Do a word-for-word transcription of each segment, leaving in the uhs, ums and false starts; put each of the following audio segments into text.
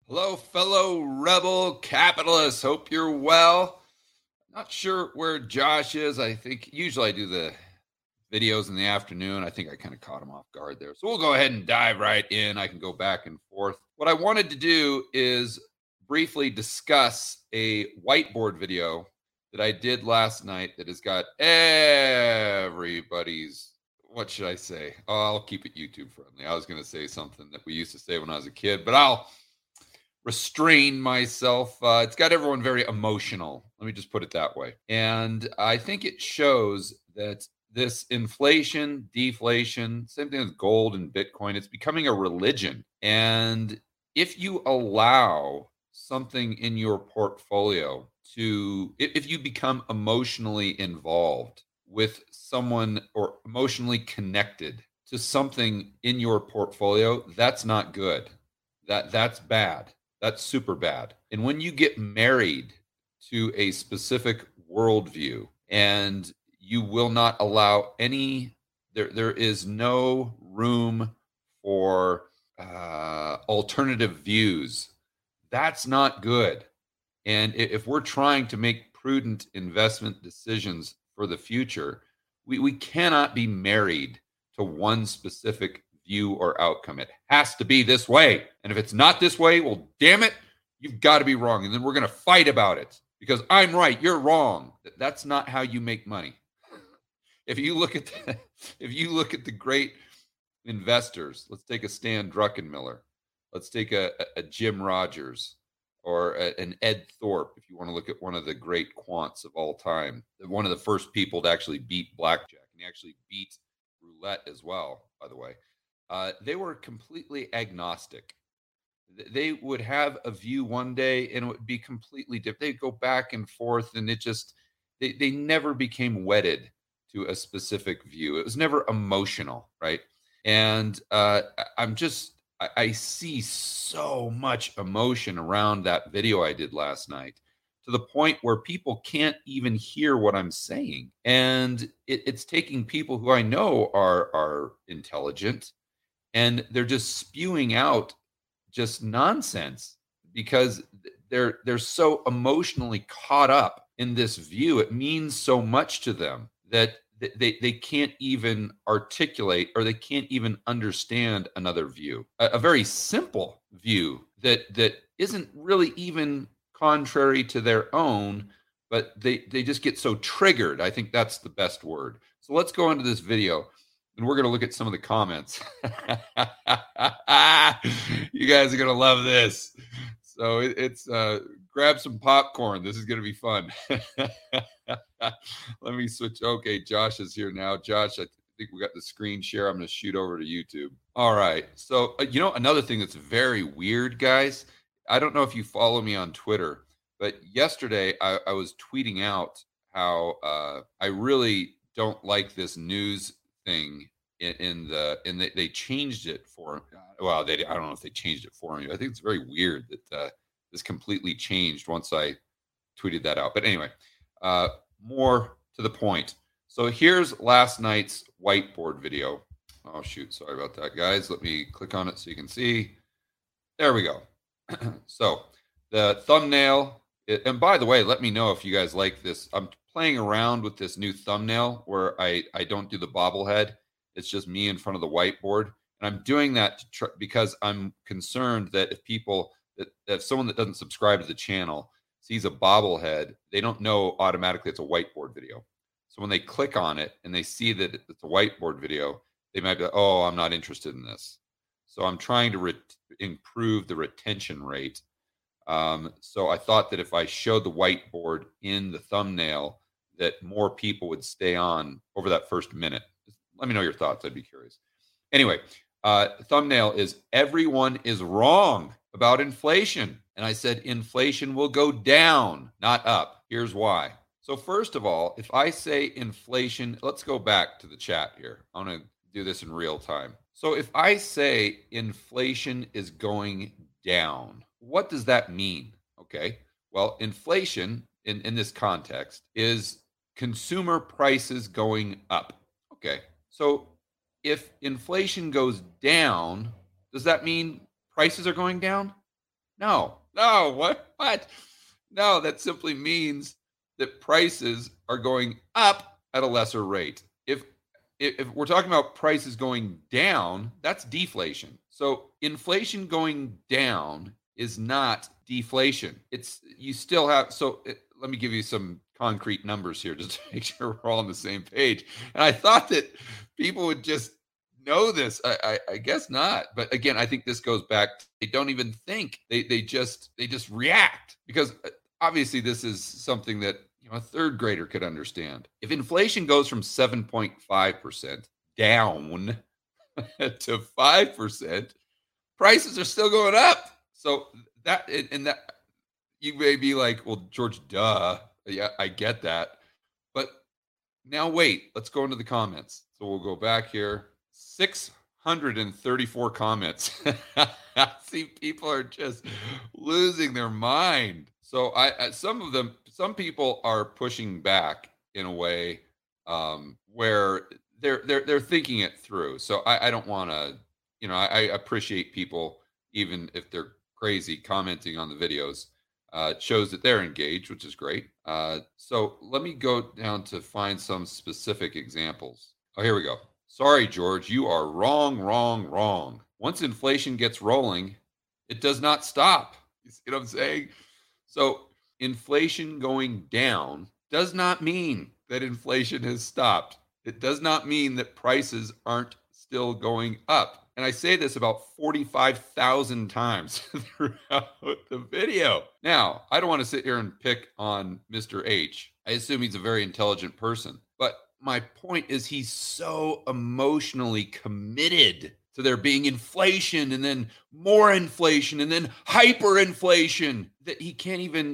Hello, fellow rebel capitalists. Hope you're well. Not sure where Josh is. I think usually I do the videos in the afternoon. I think I kind of caught him off guard there. So we'll go ahead and dive right in. I can go back and forth. What I wanted to do is briefly discuss a whiteboard video that I did last night that has got everybody's, what should I say? Oh, I'll keep it YouTube friendly. I was going to say something that we used to say when I was a kid, but I'll restrain myself. Uh, it's got everyone very emotional. Let me just put it that way. And I think it shows that this inflation, deflation, same thing with gold and Bitcoin, it's becoming a religion. And if you allow something in your portfolio to, if you become emotionally involved with someone or emotionally connected to something in your portfolio, that's not good. That that's bad. That's super bad. And when you get married to a specific worldview and you will not allow any, there, there is no room for uh, alternative views, that's not good. And if we're trying to make prudent investment decisions for the future, we, we cannot be married to one specific view or outcome. It has to be this way. And if it's not this way, well, damn it, you've got to be wrong. And then we're going to fight about it because I'm right, you're wrong. That's not how you make money. If you look at the, if you look at the great investors, let's take a Stan Druckenmiller, let's take a, a Jim Rogers or a, an Ed Thorpe, if you want to look at one of the great quants of all time, one of the first people to actually beat blackjack, and he actually beat roulette as well, by the way. Uh, they were completely agnostic. They would have a view one day and it would be completely different. They'd go back and forth and it just, they, they never became wedded to a specific view. It was never emotional, right? And uh, I'm just, I, I see so much emotion around that video I did last night to the point where people can't even hear what I'm saying. And it, it's taking people who I know are, are intelligent, and they're just spewing out just nonsense because they're they're so emotionally caught up in this view. It means so much to them that they they can't even articulate or they can't even understand another view, a, a very simple view that that isn't really even contrary to their own, but they they just get so triggered. I think that's the best word. So let's go into this video. And we're going to look at some of the comments. You guys are going to love this. So it, it's uh, grab some popcorn. This is going to be fun. Let me switch. Okay, Josh is here now. Josh, I think we got the screen share. I'm going to shoot over to YouTube. All right. So, uh, you know, another thing that's very weird, guys. I don't know if you follow me on Twitter, but yesterday I, I was tweeting out how uh, I really don't like this news thing in, in the and they, they changed it for well they I don't know if they changed it for me. I think it's very weird that uh, this completely changed once I tweeted that out. But anyway, uh, more to the point. So here's last night's whiteboard video. Oh shoot, sorry about that, guys. Let me click on it so you can see. There we go. So the thumbnail. And by the way, let me know if you guys like this. I'm playing around with this new thumbnail where I, I don't do the bobblehead. It's just me in front of the whiteboard. And I'm doing that to tr- because I'm concerned that if people, that, that if someone that doesn't subscribe to the channel sees a bobblehead, they don't know automatically it's a whiteboard video. So when they click on it and they see that it's a whiteboard video, they might be like, oh, I'm not interested in this. So I'm trying to re- improve the retention rate. Um, so I thought that if I showed the whiteboard in the thumbnail, that more people would stay on over that first minute. Let me know your thoughts. I'd be curious. Anyway, uh, thumbnail is everyone is wrong about inflation. And I said inflation will go down, not up. Here's why. So first of all, if I say inflation, let's go back to the chat here. I want to do this in real time. So if I say inflation is going down, what does that mean? Okay. Well, inflation in, in this context is consumer prices going up. Okay. So if inflation goes down, does that mean prices are going down? No, no, what? What? No, that simply means that prices are going up at a lesser rate. If if, if we're talking about prices going down, that's deflation. So inflation going down is not deflation. It's you still have. So it, let me give you some concrete numbers here just to make sure we're all on the same page. And I thought that people would just know this. I, I, I guess not. But again, I think this goes back. To, they don't even think. They they just they just react because obviously this is something that you know a third grader could understand. If inflation goes from seven point five percent down to five percent, prices are still going up. So that and that you may be like, well, George, duh. Yeah, I get that. But now wait, let's go into the comments. So we'll go back here. six hundred thirty-four comments. See, people are just losing their mind. So I, I some of them, some people are pushing back in a way um, where they're they're they're thinking it through. So I, I don't want to, you know, I, I appreciate people even if they're crazy commenting on the videos. Uh, it shows that they're engaged, which is great. Uh, so let me go down to find some specific examples. Oh, here we go. Sorry, George, you are wrong, wrong, wrong. Once inflation gets rolling, it does not stop. You see what I'm saying? So inflation going down does not mean that inflation has stopped. It does not mean that prices aren't still going up. And I say this about forty-five thousand times throughout the video. Now, I don't want to sit here and pick on Mister H. I assume he's a very intelligent person. But my point is he's so emotionally committed to there being inflation and then more inflation and then hyperinflation that he can't even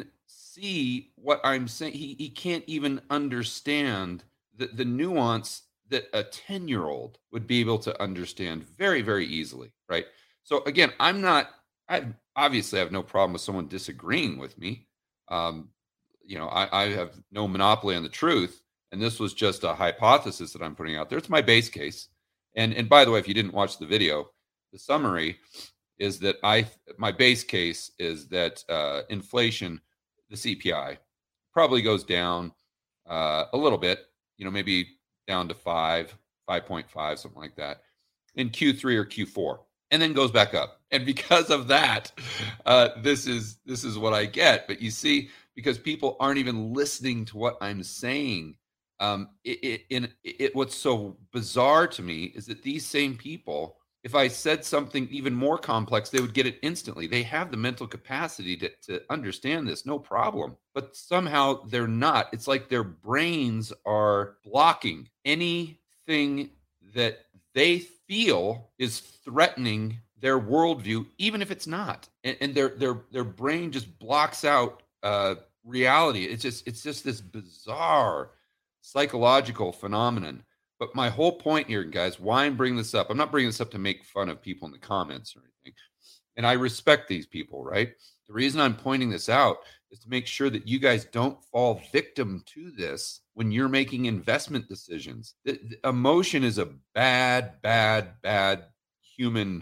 see what I'm saying. He, he can't even understand the, the nuance that a ten-year-old would be able to understand very, very easily, right? So again, I'm not, I obviously have no problem with someone disagreeing with me. Um, you know, I, I have no monopoly on the truth. And this was just a hypothesis that I'm putting out there. It's my base case. And and by the way, if you didn't watch the video, the summary is that I my base case is that uh, inflation, the C P I, probably goes down uh, a little bit, you know, maybe down to five, five point five, something like that, in Q three or Q four, and then goes back up. And because of that, uh, this is this is what I get. But you see, because people aren't even listening to what I'm saying. Um, it, it, in it, what's so bizarre to me is that these same people, if I said something even more complex, they would get it instantly. They have the mental capacity to, to understand this, no problem. But somehow they're not. It's like their brains are blocking anything that they feel is threatening their worldview, even if it's not. And, and their their their brain just blocks out uh, reality. It's just it's just this bizarre psychological phenomenon. But my whole point here, guys, why I'm bringing this up, I'm not bringing this up to make fun of people in the comments or anything. And I respect these people, right? The reason I'm pointing this out is to make sure that you guys don't fall victim to this when you're making investment decisions. The, the emotion is a bad, bad, bad human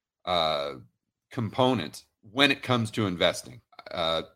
uh, component when it comes to investing. Uh,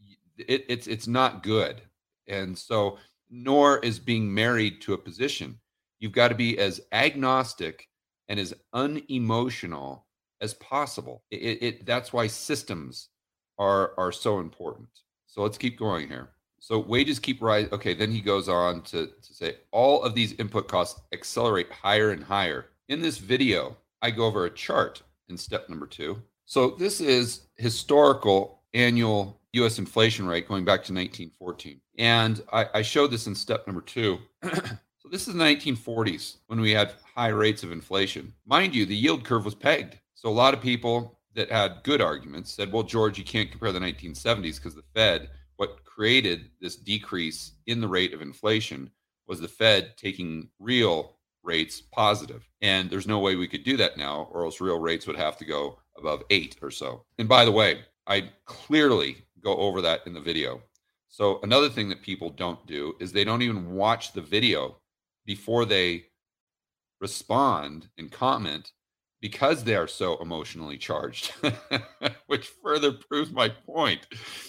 it, it's it's not good. And so nor is being married to a position. You've got to be as agnostic and as unemotional as possible. It, it, that's why systems are are so important. So let's keep going here. So wages keep rising. Okay, then he goes on to, to say all of these input costs accelerate higher and higher. In this video, I go over a chart in step number two. So this is historical annual U S inflation rate going back to nineteen fourteen. And I, I showed this in step number two. So this is the nineteen forties when we had high rates of inflation. Mind you, the yield curve was pegged. So a lot of people that had good arguments said, well, George, you can't compare the nineteen seventies because the Fed, what created this decrease in the rate of inflation was the Fed taking real rates positive. And there's no way we could do that now, or else real rates would have to go above eight or so. And by the way, I clearly go over that in the video. So another thing that people don't do is they don't even watch the video before they respond and comment because they are so emotionally charged, which further proves my point.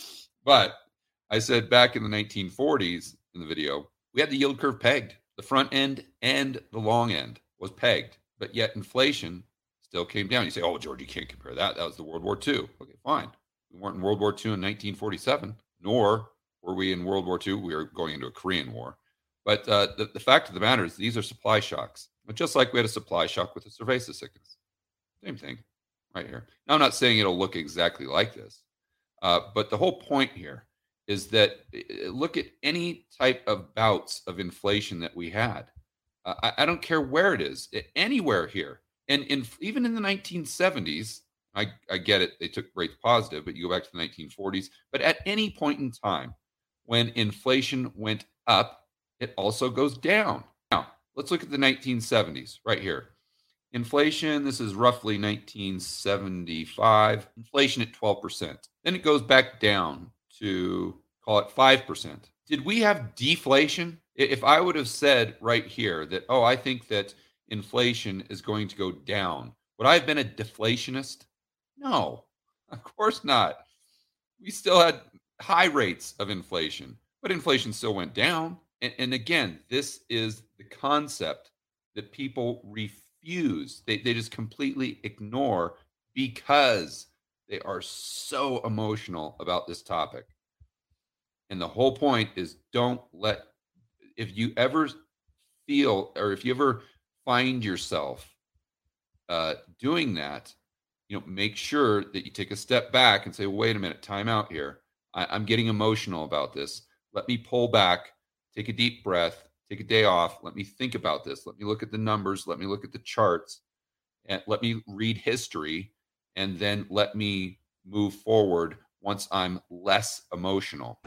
But I said back in the nineteen forties in the video, we had the yield curve pegged. The front end and the long end was pegged, but yet inflation still came down. You say, oh, George, you can't compare that. That was the World War Two. Okay, fine. We weren't in World War Two in nineteen forty-seven, nor were we in World War Two. We were going into a Korean War. But uh, the, the fact of the matter is these are supply shocks. But just like we had a supply shock with the cerveza sickness. Same thing right here. Now, I'm not saying it'll look exactly like this, uh, but the whole point here is that look at any type of bouts of inflation that we had. Uh, I, I don't care where it is, anywhere here. And in, even in the nineteen seventies, I, I get it, they took rates positive, but you go back to the nineteen forties. But at any point in time when inflation went up, it also goes down. Now, let's look at the nineteen seventies right here. Inflation, this is roughly nineteen seventy-five. Inflation at twelve percent. Then it goes back down to, call it five percent. Did we have deflation? If I would have said right here that, oh, I think that inflation is going to go down, would I have been a deflationist? No, of course not. We still had high rates of inflation, but inflation still went down. And, and again, this is the concept that people refuse. They, they just completely ignore because they are so emotional about this topic. And the whole point is don't let, if you ever feel, or if you ever find yourself uh, doing that, you know, make sure that you take a step back and say, well, wait a minute, time out here. I, I'm getting emotional about this. Let me pull back, take a deep breath, take a day off. Let me think about this. Let me look at the numbers. Let me look at the charts, and let me read history, and then let me move forward once I'm less emotional.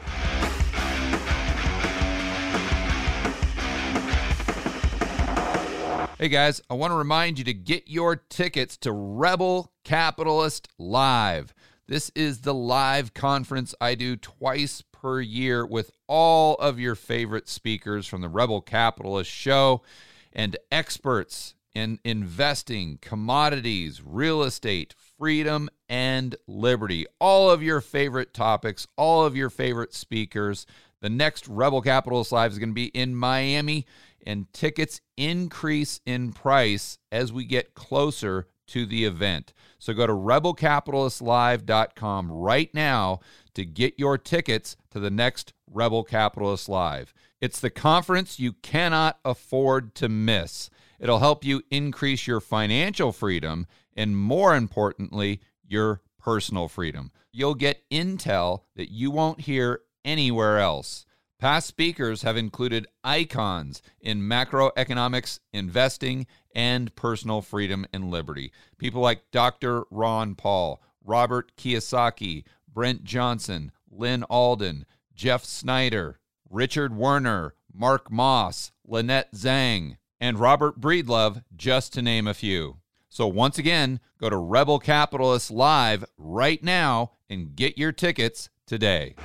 Hey guys, I want to remind you to get your tickets to Rebel Capitalist Live. This is the live conference I do twice per year with all of your favorite speakers from the Rebel Capitalist Show and experts in investing, commodities, real estate, freedom, and liberty. All of your favorite topics, all of your favorite speakers. The next Rebel Capitalist Live is going to be in Miami, and tickets increase in price as we get closer to the event. So go to rebel capitalist live dot com right now to get your tickets to the next Rebel Capitalist Live. It's the conference you cannot afford to miss. It'll help you increase your financial freedom and, more importantly, your personal freedom. You'll get intel that you won't hear anywhere else. Past speakers have included icons in macroeconomics, investing, and personal freedom and liberty. People like Doctor Ron Paul, Robert Kiyosaki, Brent Johnson, Lynn Alden, Jeff Snyder, Richard Werner, Mark Moss, Lynette Zhang, and Robert Breedlove, just to name a few. So once again, go to Rebel Capitalist Live right now and get your tickets today.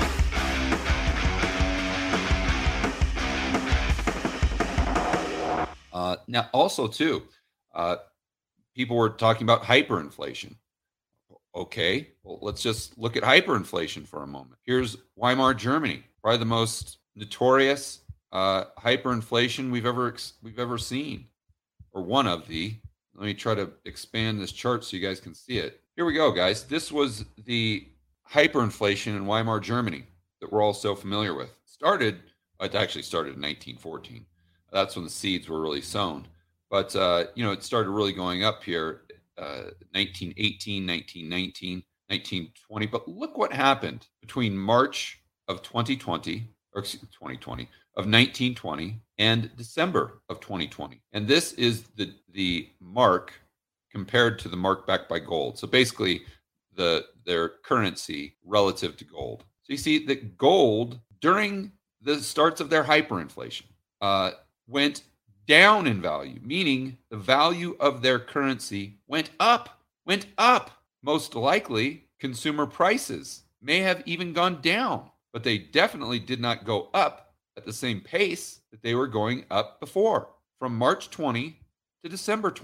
Uh, now, also, too, uh, people were talking about hyperinflation. Okay, well, let's just look at hyperinflation for a moment. Here's Weimar Germany, probably the most notorious uh, hyperinflation we've ever ex- we've ever seen, or one of the. Let me try to expand this chart so you guys can see it. Here we go, guys. This was the hyperinflation in Weimar Germany that we're all so familiar with. Started, it actually started in nineteen fourteen. That's when the seeds were really sown. But, uh, you know, it started really going up here, uh, nineteen eighteen, nineteen nineteen, nineteen twenty. But look what happened between March of twenty twenty, or excuse me, twenty twenty, of nineteen twenty and December of twenty twenty. And this is the, the mark compared to the mark backed by gold. So basically, the their currency relative to gold. So you see that gold, during the starts of their hyperinflation, uh, went down in value, meaning the value of their currency went up, went up. Most likely, consumer prices may have even gone down, but they definitely did not go up at the same pace that they were going up before, from March twenty to December twenty.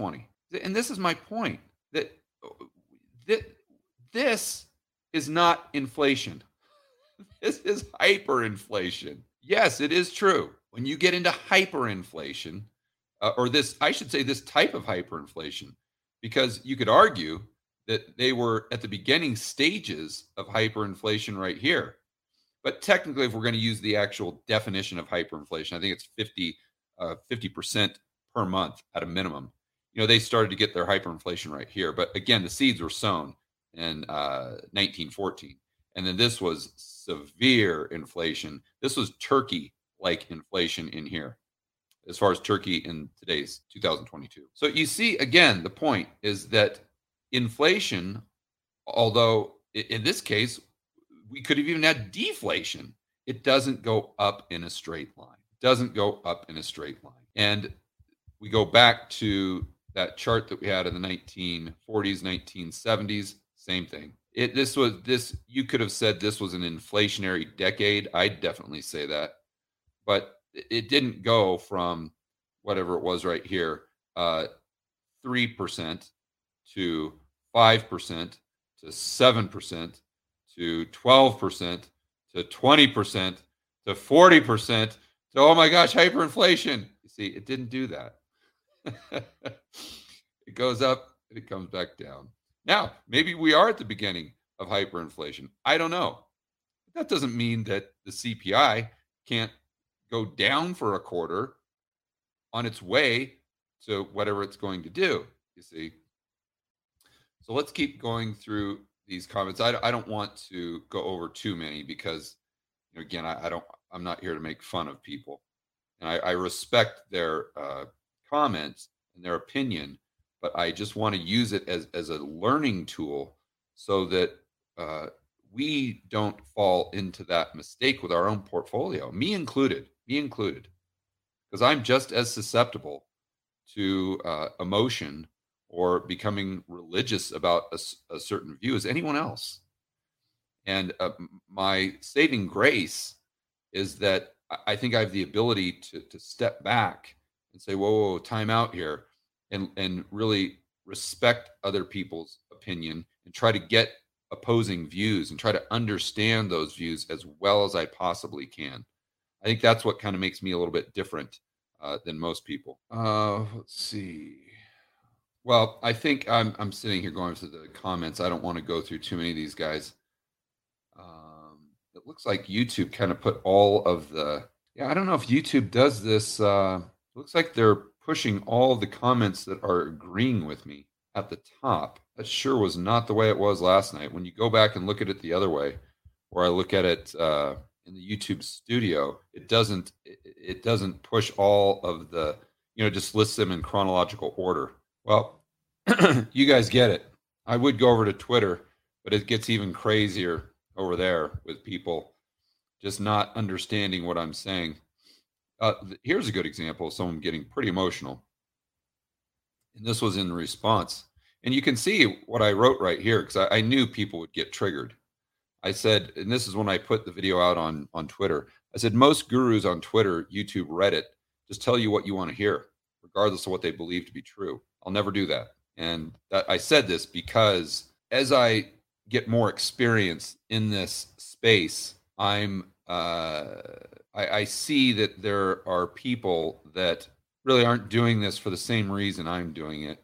And this is my point, that, that this is not inflation. This is hyperinflation. Yes, it is true. When you get into hyperinflation, uh, or this, I should say, this type of hyperinflation, because you could argue that they were at the beginning stages of hyperinflation right here. But technically, if we're going to use the actual definition of hyperinflation, I think it's fifty, uh, fifty percent per month at a minimum. You know, they started to get their hyperinflation right here. But again, the seeds were sown in uh, nineteen fourteen. And then this was severe inflation. This was Turkey-like inflation in here, as far as Turkey in today's two thousand twenty-two. So you see, again, the point is that inflation, although in this case, we could have even had deflation, it doesn't go up in a straight line. It doesn't go up in a straight line. And we go back to that chart that we had in the nineteen forties, nineteen seventies, same thing. It, this was this, you could have said this was an inflationary decade. I'd definitely say that. But it didn't go from whatever it was right here, uh, three percent to five percent to seven percent to twelve percent to twenty percent to forty percent to, oh my gosh, hyperinflation. You see, it didn't do that. It goes up and it comes back down. Now, maybe we are at the beginning of hyperinflation. I don't know. That doesn't mean that the C P I can't go down for a quarter on its way to whatever it's going to do, you see. So let's keep going through these comments. I, I don't want to go over too many because, you know, again, I, I don't, I'm not here to make fun of people. And I, I respect their uh, comments and their opinion, but I just want to use it as, as a learning tool so that uh, we don't fall into that mistake with our own portfolio, me included, me included, because I'm just as susceptible to uh, emotion or becoming religious about a, a certain view as anyone else. And uh, my saving grace is that I think I have the ability to, to step back and say, whoa, whoa, whoa, time out here, and, and really respect other people's opinion and try to get opposing views and try to understand those views as well as I possibly can. I think that's what kind of makes me a little bit different uh, than most people. Uh, let's see. Well, I think I'm I'm sitting here going through the comments. I don't want to go through too many of these guys. Um, it looks like YouTube kind of put all of the, yeah, I don't know if YouTube does this. Uh, it looks like they're pushing all of the comments that are agreeing with me at the top. That sure was not the way it was last night. When you go back and look at it the other way, or I look at it uh, in the YouTube studio, it doesn't it, it doesn't push all of the, you know, just lists them in chronological order. Well, you guys get it. I would go over to Twitter, but it gets even crazier over there with people just not understanding what I'm saying. Uh, here's a good example of someone getting pretty emotional. And this was in response. And you can see what I wrote right here because I, I knew people would get triggered. I said, and this is when I put the video out on, on Twitter. I said, most gurus on Twitter, YouTube, Reddit, just tell you what you want to hear, regardless of what they believe to be true. I'll never do that. And that, I said this because as I get more experience in this space, I'm uh, I, I see that there are people that really aren't doing this for the same reason I'm doing it.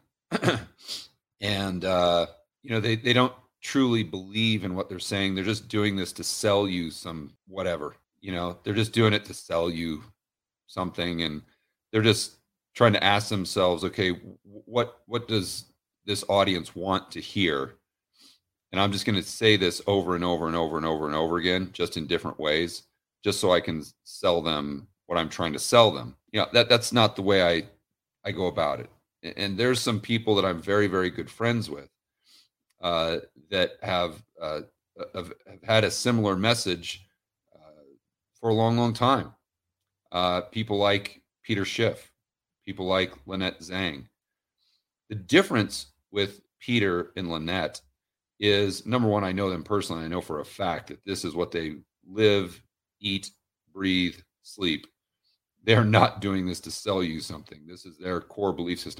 And, uh, you know, they, they don't truly believe in what they're saying. They're just doing this to sell you some whatever, you know, they're just doing it to sell you something. And they're just trying to ask themselves, okay, what, what does this audience want to hear? And I'm just going to say this over and over and over and over and over again, just in different ways, just so I can sell them what I'm trying to sell them. You know, that that's not the way I, I go about it. And there's some people that I'm very, very good friends with uh, that have, uh, have have had a similar message uh, for a long, long time. Uh, people like Peter Schiff, people like Lynette Zhang. The difference with Peter and Lynette is, number one, I know them personally. I know for a fact that this is what they live, eat, breathe, sleep. They're not doing this to sell you something. This is their core belief system.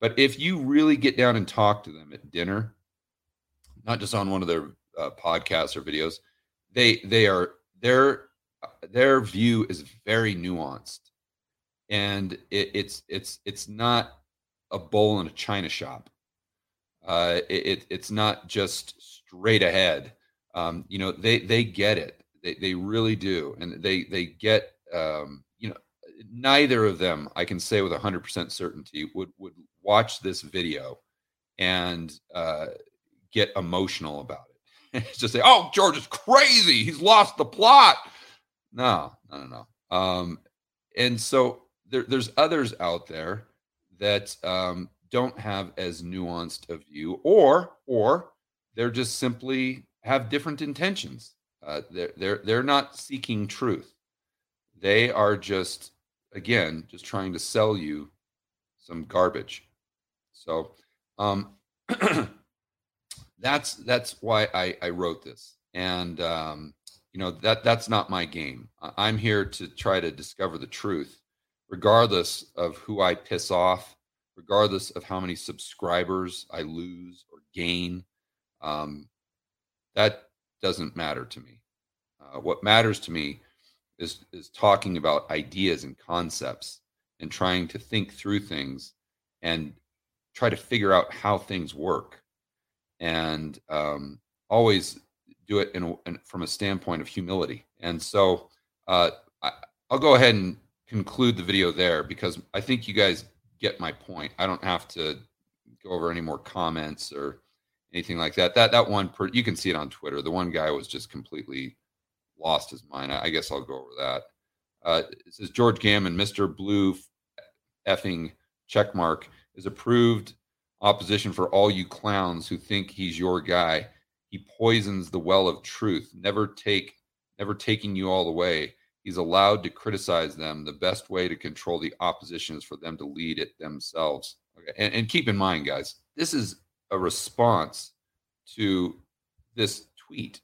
But if you really get down and talk to them at dinner, not just on one of their uh, podcasts or videos, they they are their their view is very nuanced, and it, it's it's it's not a bowl in a china shop. Uh, it, it it's not just straight ahead. Um, you know, they they get it. They they really do, and they they get. Um, you know, neither of them, I can say with a hundred percent certainty, would would watch this video and uh, get emotional about it. Just say, "Oh, George is crazy. He's lost the plot." No, no, no, no. Um, and so there, there's others out there that um, don't have as nuanced a view, or or they're just simply have different intentions. Uh, they're they're they're not seeking truth. They are just, again, just trying to sell you some garbage. So um, that's that's why I, I wrote this, and um, you know that that's not my game. I'm here to try to discover the truth, regardless of who I piss off, regardless of how many subscribers I lose or gain. Um, that doesn't matter to me. Uh, what matters to me is is talking about ideas and concepts and trying to think through things and try to figure out how things work, and um, always do it in, a, in from a standpoint of humility. And so uh, I, I'll go ahead and conclude the video there, because I think you guys get my point. I don't have to go over any more comments or anything like that. That that one, per, you can see it on Twitter. The one guy was just completely lost his mind. I guess I'll go over that. Uh, it says George Gammon, Mister Blue effing checkmark, is approved opposition for all you clowns who think he's your guy. He poisons the well of truth, never take, never taking you all the way. He's allowed to criticize them. The best way to control the opposition is for them to lead it themselves. Okay. And, and keep in mind, guys, this is a response to this tweet.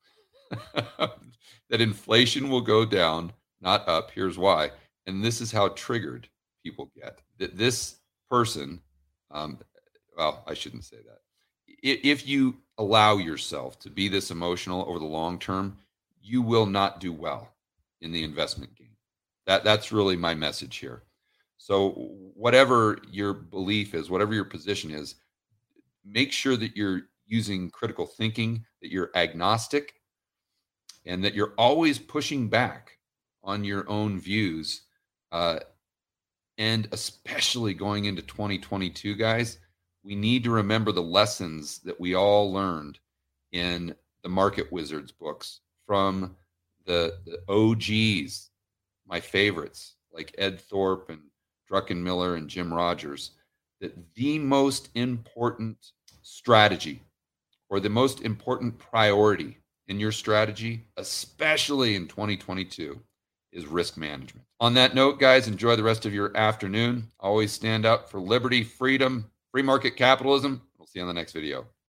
That inflation will go down, not up. Here's why. And this is how triggered people get. That this person, um, well, I shouldn't say that. If you allow yourself to be this emotional over the long term, you will not do well in the investment game. That that's really my message here. So whatever your belief is, whatever your position is, make sure that you're using critical thinking, that you're agnostic, and that you're always pushing back on your own views. Uh, and especially going into twenty twenty-two, guys, we need to remember the lessons that we all learned in the Market Wizards books from the, the O Gs, my favorites, like Ed Thorpe and Druckenmiller and Jim Rogers, that the most important strategy or the most important priority in your strategy, especially in twenty twenty-two, is risk management. On that note, guys, enjoy the rest of your afternoon. Always stand up for liberty, freedom, free market capitalism. We'll see you on the next video.